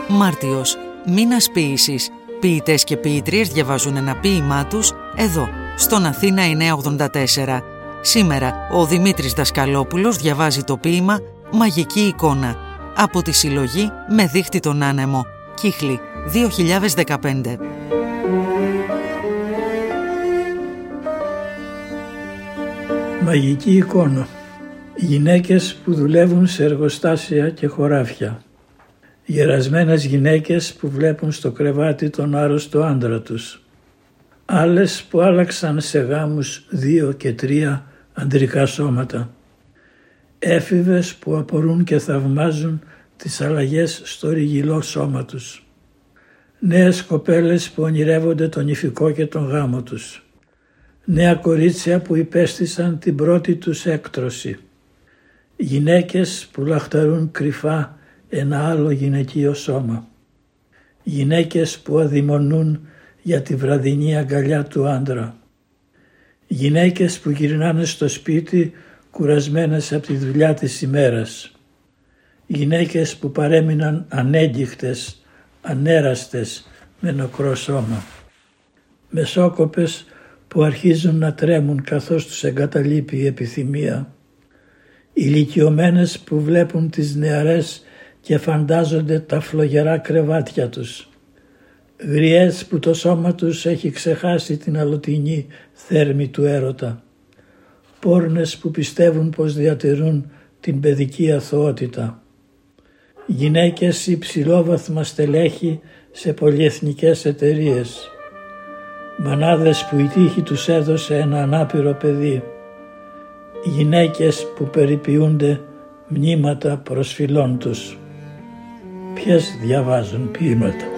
Μάρτιος, μήνας ποίησης. Ποιητές και ποιήτριες διαβάζουν ένα ποίημά τους εδώ, στον Αθήνα 984. Σήμερα ο Δημήτρης Δασκαλόπουλος διαβάζει το ποίημα «Μαγική εικόνα» από τη συλλογή «Με δείχτη τον άνεμο», Κύχλη, 2015. Μαγική εικόνα. Γυναίκες που δουλεύουν σε εργοστάσια και χωράφια. Γερασμένες γυναίκες που βλέπουν στο κρεβάτι τον άρρωστο άντρα τους. Άλλες που άλλαξαν σε γάμους 2 και 3 ανδρικά σώματα. Έφηβες που απορούν και θαυμάζουν τις αλλαγές στο ριγυλό σώμα τους. Νέες κοπέλες που ονειρεύονται τον νηφικό και τον γάμο τους. Νέα κορίτσια που υπέστησαν την πρώτη τους έκτρωση. Γυναίκες που λαχταρούν κρυφά ένα άλλο γυναικείο σώμα. Γυναίκες που αδειμονούν για τη βραδινή αγκαλιά του άντρα. Γυναίκες που γυρνάνε στο σπίτι κουρασμένες από τη δουλειά της ημέρας. Γυναίκες που παρέμειναν ανέγκυχτες, ανέραστες με νεκρό σώμα. Μεσόκοπες που αρχίζουν να τρέμουν καθώς τους εγκαταλείπει η επιθυμία. Ηλικιωμένες που βλέπουν τις νεαρές και φαντάζονται τα φλογερά κρεβάτια τους. Γριές που το σώμα τους έχει ξεχάσει την αλωτινή θέρμη του έρωτα. Πόρνες που πιστεύουν πως διατηρούν την παιδική αθωότητα. Γυναίκες υψηλόβαθμα στελέχη σε πολυεθνικές εταιρείες. Μανάδες που η τύχη τους έδωσε ένα ανάπηρο παιδί. Γυναίκες που περιποιούνται μνήματα προσφυλών τους. Ποιες διαβάζουν ποίηματα.